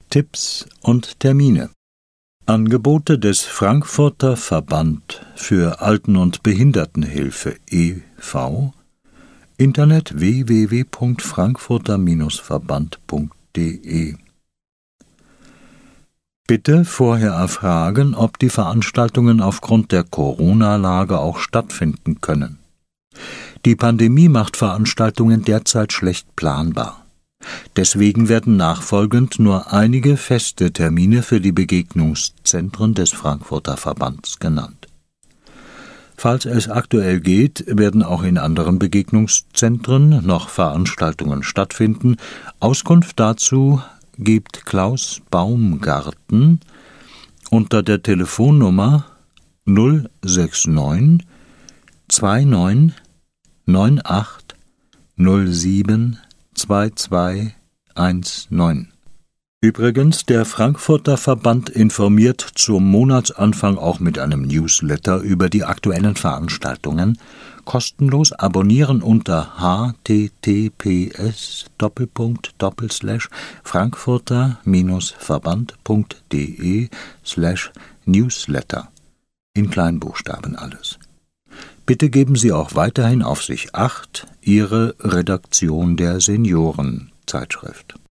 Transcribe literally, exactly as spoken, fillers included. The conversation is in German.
Tipps und Termine. Angebote des Frankfurter Verband für Alten- und Behindertenhilfe e V Internet w w w punkt frankfurter verband punkt de. Bitte vorher erfragen, ob die Veranstaltungen aufgrund der Corona-Lage auch stattfinden können. Die Pandemie macht Veranstaltungen derzeit schlecht planbar. Deswegen werden nachfolgend nur einige feste Termine für die Begegnungszentren des Frankfurter Verbands genannt. Falls es aktuell geht, werden auch in anderen Begegnungszentren noch Veranstaltungen stattfinden. Auskunft dazu gibt Klaus Baumgarten unter der Telefonnummer null sechs neun zwei neun neun acht null sieben zwei zwei eins neun. Übrigens, der Frankfurter Verband informiert zum Monatsanfang auch mit einem Newsletter über die aktuellen Veranstaltungen. Kostenlos abonnieren unter h t t p s Doppelpunkt Doppelslash frankfurter verband punkt de slash newsletter. In Kleinbuchstaben alles. Bitte geben Sie auch weiterhin auf sich Acht, Ihre Redaktion der Seniorenzeitschrift.